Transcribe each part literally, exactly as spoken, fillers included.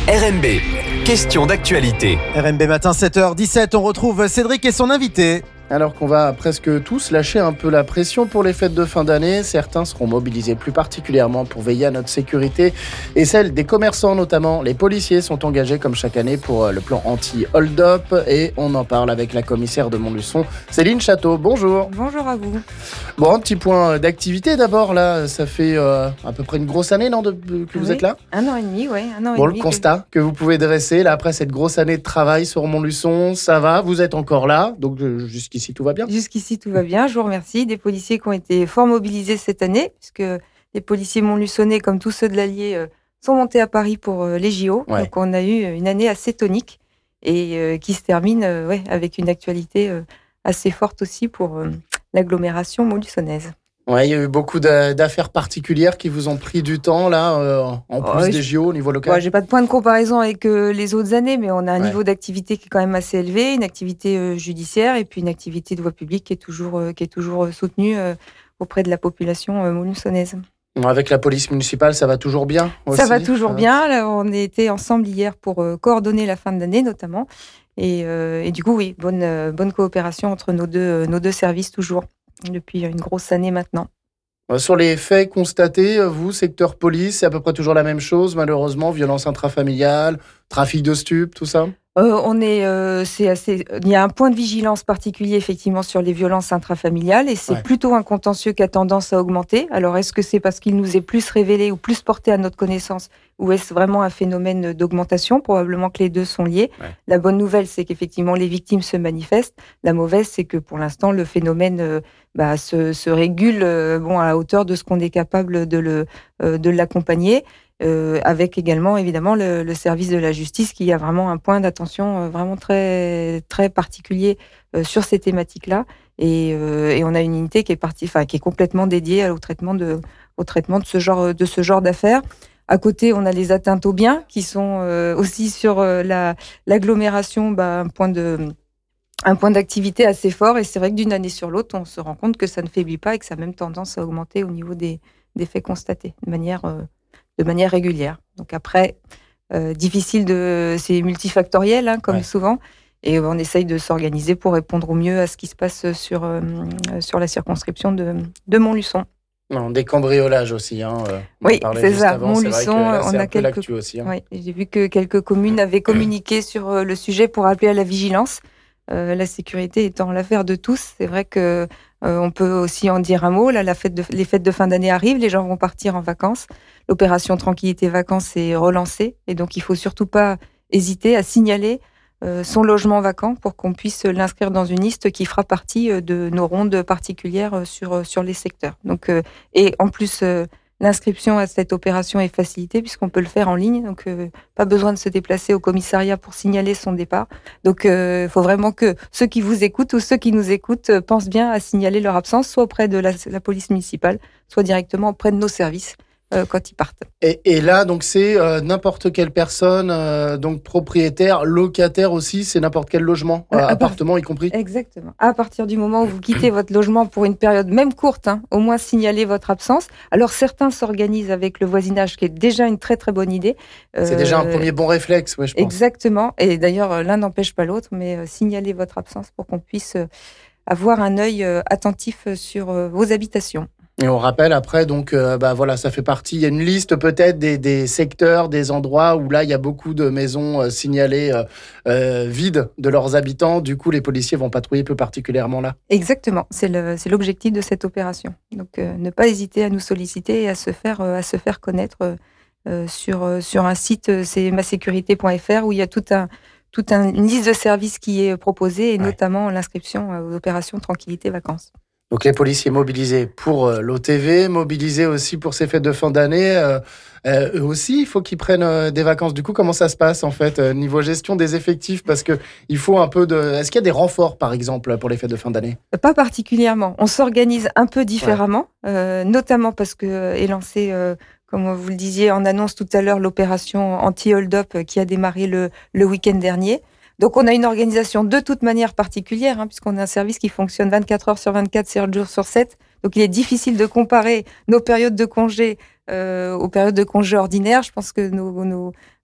R M B, question d'actualité. R M B matin sept heures dix-sept, on retrouve Cédric et son invité. Alors qu'on va presque tous lâcher un peu la pression pour les fêtes de fin d'année, certains seront mobilisés plus particulièrement pour veiller à notre sécurité et celle des commerçants notamment. Les policiers sont engagés comme chaque année pour le plan anti-hold-up et on en parle avec la commissaire de Montluçon, Céline Château. Bonjour. Bonjour à vous. Bon, un petit point d'activité d'abord là, ça fait euh, à peu près une grosse année non, de, que vous oui, êtes là Un an et demi, oui. Un an bon, et demi le constat que... que vous pouvez dresser là après cette grosse année de travail sur Montluçon, ça va, vous êtes encore là, donc euh, jusqu'ici Jusqu'ici, tout va bien. Jusqu'ici, tout va bien. Je vous remercie. Des policiers qui ont été fort mobilisés cette année, puisque les policiers montluçonnais, comme tous ceux de l'Allier, euh, sont montés à Paris pour euh, les J O. Ouais. Donc, on a eu une année assez tonique et euh, qui se termine euh, ouais, avec une actualité euh, assez forte aussi pour euh, l'agglomération montluçonnaise. Ouais, il y a eu beaucoup d'affaires particulières qui vous ont pris du temps, là, euh, en plus ouais, des J O au niveau local. Ouais, j'ai pas de point de comparaison avec euh, les autres années, mais on a un ouais. niveau d'activité qui est quand même assez élevé, une activité euh, judiciaire et puis une activité de voie publique qui est toujours, euh, qui est toujours euh, soutenue euh, auprès de la population euh, montluçonnaise. Avec la police municipale, ça va toujours bien aussi. Ça va toujours ouais. bien. Là, on était ensemble hier pour euh, coordonner la fin d'année, notamment. Et, euh, et du coup, oui, bonne, euh, bonne coopération entre nos deux, euh, nos deux services, toujours. Depuis une grosse année maintenant. Sur les faits constatés, vous, secteur police, c'est à peu près toujours la même chose, malheureusement, violence intrafamiliale, trafic de stupes, tout ça euh, on est, euh, c'est assez. Il y a un point de vigilance particulier effectivement sur les violences intrafamiliales et c'est ouais. plutôt un contentieux qui a tendance à augmenter. Alors est-ce que c'est parce qu'il nous est plus révélé ou plus porté à notre connaissance ou est-ce vraiment un phénomène d'augmentation ? Probablement que les deux sont liés. Ouais. La bonne nouvelle, c'est qu'effectivement les victimes se manifestent. La mauvaise, c'est que pour l'instant le phénomène euh, bah, se, se régule euh, bon à la hauteur de ce qu'on est capable de le euh, de l'accompagner. Euh, avec également évidemment le, le service de la justice qui a vraiment un point d'attention euh, vraiment très très particulier euh, sur ces thématiques-là et, euh, et on a une unité qui est partie, enfin qui est complètement dédiée au traitement de au traitement de ce genre de ce genre d'affaires. À côté, on a les atteintes aux biens qui sont euh, aussi sur euh, la l'agglomération, bah, un point de un point d'activité assez fort et c'est vrai que d'une année sur l'autre, on se rend compte que ça ne faiblit pas et que ça a même tendance à augmenter au niveau des des faits constatés de manière euh, de manière régulière. Donc après, euh, difficile de, c'est multifactoriel, hein, comme ouais. souvent, et on essaye de s'organiser pour répondre au mieux à ce qui se passe sur, euh, sur la circonscription de, de Montluçon. Non, des cambriolages aussi. Hein, euh, oui, c'est ça. Avant. Montluçon, là, on a quelques. Aussi, hein. Oui, j'ai vu que quelques communes avaient communiqué sur le sujet pour appeler à la vigilance. Euh, la sécurité étant l'affaire de tous, c'est vrai que euh, on peut aussi en dire un mot. Là, la fête de, les fêtes de fin d'année arrivent, les gens vont partir en vacances. L'opération Tranquillité Vacances est relancée et donc il faut surtout pas hésiter à signaler euh, son logement vacant pour qu'on puisse l'inscrire dans une liste qui fera partie de nos rondes particulières sur sur les secteurs. Donc euh, et en plus euh, l'inscription à cette opération est facilitée puisqu'on peut le faire en ligne, donc euh, pas besoin de se déplacer au commissariat pour signaler son départ. Donc il euh, faut vraiment que ceux qui vous écoutent ou ceux qui nous écoutent euh, pensent bien à signaler leur absence, soit auprès de la, la police municipale, soit directement auprès de nos services. Euh, quand ils partent. Et, et là, donc c'est euh, n'importe quelle personne, euh, donc propriétaire, locataire aussi, c'est n'importe quel logement, euh, appartement part... y compris. Exactement. À partir du moment où vous quittez votre logement pour une période même courte, hein, au moins signaler votre absence. Alors certains s'organisent avec le voisinage, qui est déjà une très très bonne idée. Euh, c'est déjà un premier bon réflexe, ouais, je pense. Exactement. Et d'ailleurs, l'un n'empêche pas l'autre, mais euh, signaler votre absence pour qu'on puisse euh, avoir un œil euh, attentif sur euh, vos habitations. Et on rappelle après, donc, euh, bah voilà, ça fait partie. Il y a une liste peut-être des, des secteurs, des endroits où là, il y a beaucoup de maisons euh, signalées euh, euh, vides de leurs habitants. Du coup, les policiers vont patrouiller plus particulièrement là. Exactement, c'est, le, c'est l'objectif de cette opération. Donc, euh, ne pas hésiter à nous solliciter et à se faire, euh, à se faire connaître euh, sur, euh, sur un site, euh, c'est ma sécurité point f r, où il y a tout un, tout un, une liste de services qui est proposée, et ouais. notamment l'inscription aux opérations Tranquillité Vacances. Donc les policiers mobilisés pour euh, l'O T V, mobilisés aussi pour ces fêtes de fin d'année. Euh, euh, eux aussi, il faut qu'ils prennent euh, des vacances. Du coup, comment ça se passe en fait, euh, niveau gestion des effectifs ? Parce que il faut un peu de. Est-ce qu'il y a des renforts, par exemple, pour les fêtes de fin d'année ? Pas particulièrement. On s'organise un peu différemment, ouais. euh, notamment parce que euh, est lancé, euh, comme vous le disiez en annonce tout à l'heure, l'opération anti-hold-up qui a démarré le, le week-end dernier. Donc, on a une organisation de toute manière particulière, hein, puisqu'on a un service qui fonctionne vingt-quatre heures sur vingt-quatre, sept jours sur sept. Donc, il est difficile de comparer nos périodes de congé euh, aux périodes de congé ordinaires. Je pense que nos, nos,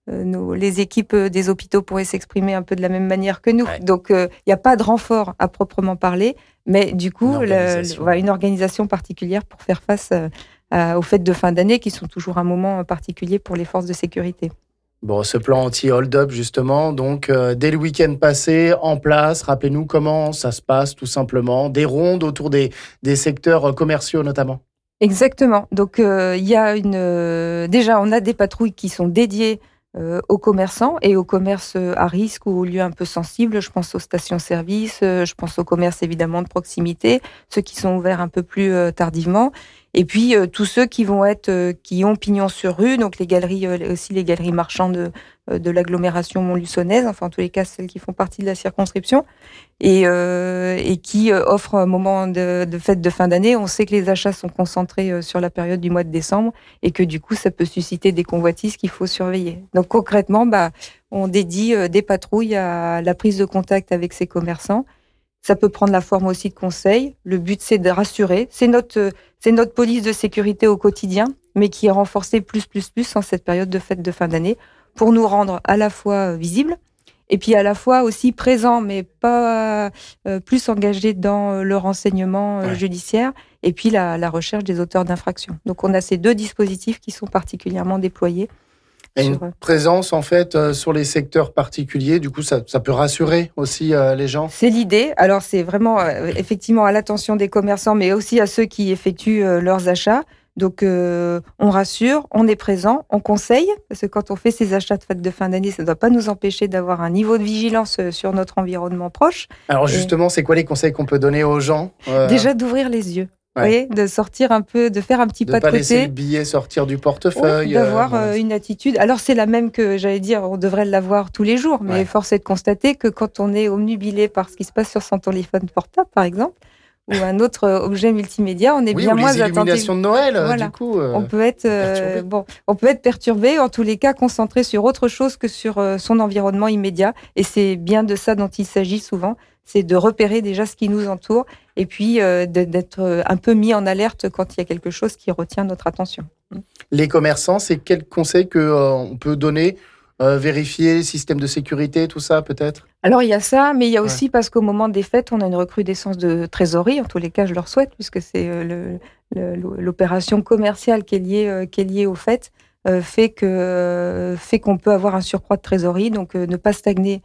euh, nos, les équipes des hôpitaux pourraient s'exprimer un peu de la même manière que nous. Ouais. Donc, il euh, n'y a pas de renfort à proprement parler, mais du coup, Une organisation, le, le, ouais, une organisation particulière pour faire face euh, à, aux fêtes de fin d'année, qui sont toujours un moment particulier pour les forces de sécurité. Bon, ce plan anti-hold-up, justement, donc euh, dès le week-end passé, en place, rappelez-nous comment ça se passe, tout simplement. Des rondes autour des, des secteurs commerciaux, notamment. Exactement. Donc, il euh, y a une. Euh, déjà, on a des patrouilles qui sont dédiées euh, aux commerçants et aux commerces à risque ou aux lieux un peu sensibles. Je pense aux stations-service, euh, je pense aux commerces évidemment de proximité, ceux qui sont ouverts un peu plus euh, tardivement. Et puis euh, tous ceux qui vont être, euh, qui ont pignon sur rue, donc les galeries, euh, aussi les galeries marchandes de, euh, de l'agglomération montluçonnaise, enfin en tous les cas celles qui font partie de la circonscription, et, euh, et qui euh, offrent un moment de, de fête de fin d'année. On sait que les achats sont concentrés euh, sur la période du mois de décembre et que du coup ça peut susciter des convoitises qu'il faut surveiller. Donc concrètement, bah, on dédie euh, des patrouilles à la prise de contact avec ces commerçants. Ça peut prendre la forme aussi de conseils. Le but, c'est de rassurer. C'est notre, c'est notre police de sécurité au quotidien, mais qui est renforcée plus, plus, plus en cette période de fête de fin d'année pour nous rendre à la fois visibles et puis à la fois aussi présents, mais pas euh, plus engagés dans le renseignement euh, Ouais. judiciaire et puis la, la recherche des auteurs d'infractions. Donc, on a ces deux dispositifs qui sont particulièrement déployés. Et une sur, présence, en fait, euh, sur les secteurs particuliers, du coup, ça, ça peut rassurer aussi euh, les gens. C'est l'idée. Alors, c'est vraiment euh, effectivement à l'attention des commerçants, mais aussi à ceux qui effectuent euh, leurs achats. Donc, euh, on rassure, on est présent, on conseille, parce que quand on fait ces achats de fête de fin d'année, ça ne doit pas nous empêcher d'avoir un niveau de vigilance euh, sur notre environnement proche. Alors Et- justement, c'est quoi les conseils qu'on peut donner aux gens euh, Déjà, d'ouvrir les yeux. Ouais. Vous voyez, de sortir un peu, de faire un petit de pas ne pas de laisser côté. le billet sortir du portefeuille. Ouais, d'avoir euh, euh, une attitude. Alors, c'est la même que, j'allais dire, on devrait l'avoir tous les jours, mais Ouais. force est de constater que quand on est omnubilé par ce qui se passe sur son téléphone portable, par exemple, ou un autre euh, objet multimédia, on est oui, bien ou moins les attentif. illuminations de Noël, euh, Voilà. du coup. euh, On peut être euh, perturbé. bon, on peut être perturbé, en tous les cas concentré sur autre chose que sur euh, son environnement immédiat. Et c'est bien de ça dont il s'agit souvent, c'est de repérer déjà ce qui nous entoure et puis euh, de- d'être euh, un peu mis en alerte quand il y a quelque chose qui retient notre attention. Les commerçants, c'est quels conseils que euh, on peut donner euh, Vérifier les systèmes de sécurité, tout ça, peut-être. Alors il y a ça, mais il y a Ouais. aussi parce qu'au moment des fêtes, on a une recrudescence de trésorerie. En tous les cas, je leur souhaite, puisque c'est euh, le- le- l'opération commerciale qui est liée, euh, qui est liée aux fêtes, euh, fait que euh, fait qu'on peut avoir un surcroît de trésorerie. Donc euh, ne pas stagner,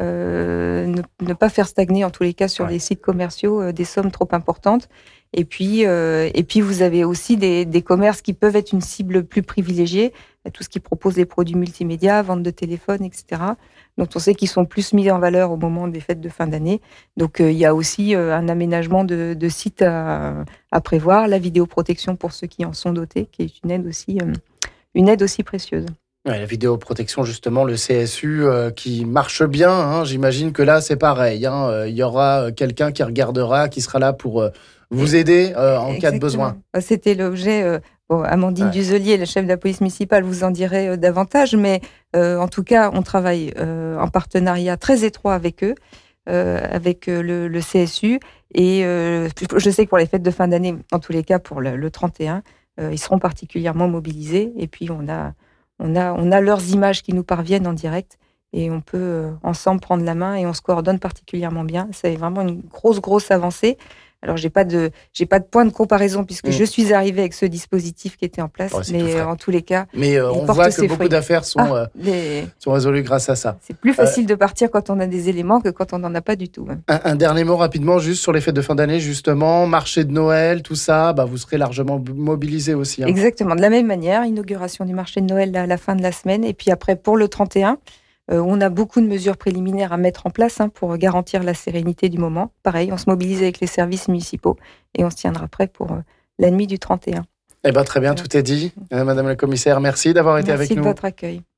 euh, ne, ne pas faire stagner en tous les cas sur Ouais. les sites commerciaux euh, des sommes trop importantes. Et puis euh, et puis vous avez aussi des, des commerces qui peuvent être une cible plus privilégiée, tout ce qui propose des produits multimédia, vente de téléphone, et cetera. dont on sait qu'ils sont plus mis en valeur au moment des fêtes de fin d'année. Donc, euh, il y a aussi euh, un aménagement de, de sites à, à prévoir, la vidéoprotection pour ceux qui en sont dotés, qui est une aide aussi, euh, une aide aussi précieuse. Ouais, la vidéoprotection, justement, le C S U euh, qui marche bien. Hein, j'imagine que là, c'est pareil. Hein, euh, il y aura quelqu'un qui regardera, qui sera là pour euh, vous aider euh, en cas de besoin. C'était l'objet. Euh, bon, Amandine Ouais. Duzelier, la chef de la police municipale, vous en dirait euh, davantage, mais euh, en tout cas, on travaille euh, en partenariat très étroit avec eux, euh, avec euh, le, le C S U. Et euh, je sais que pour les fêtes de fin d'année, en tous les cas pour le, le trente et un, euh, ils seront particulièrement mobilisés. Et puis, on a, on, a, on a leurs images qui nous parviennent en direct. Et on peut euh, ensemble prendre la main et on se coordonne particulièrement bien. C'est vraiment une grosse, grosse avancée. Alors, j'ai pas de, j'ai pas de point de comparaison puisque Mmh. je suis arrivée avec ce dispositif qui était en place. Oh, c'est tout mais frais. euh, en tous les cas, Mais euh, Il on porte voit que ses beaucoup fruits. d'affaires sont, ah, euh, les- sont résolues grâce à ça. c'est plus facile de partir quand on a des éléments que quand on n'en a pas du tout. hein. Un, un dernier mot rapidement, juste sur les fêtes de fin d'année, justement, marché de Noël, tout ça, bah, vous serez largement b- mobilisés aussi. Hein. Exactement. De la même manière, inauguration du marché de Noël à la fin de la semaine. Et puis après, pour le trente et un, euh, on a beaucoup de mesures préliminaires à mettre en place hein, pour garantir la sérénité du moment. Pareil, on se mobilise avec les services municipaux et on se tiendra prêt pour euh, la nuit du trente et un. Eh ben, très bien, Voilà. tout est dit. Euh, Madame la commissaire, merci d'avoir été Merci avec de nous. votre accueil.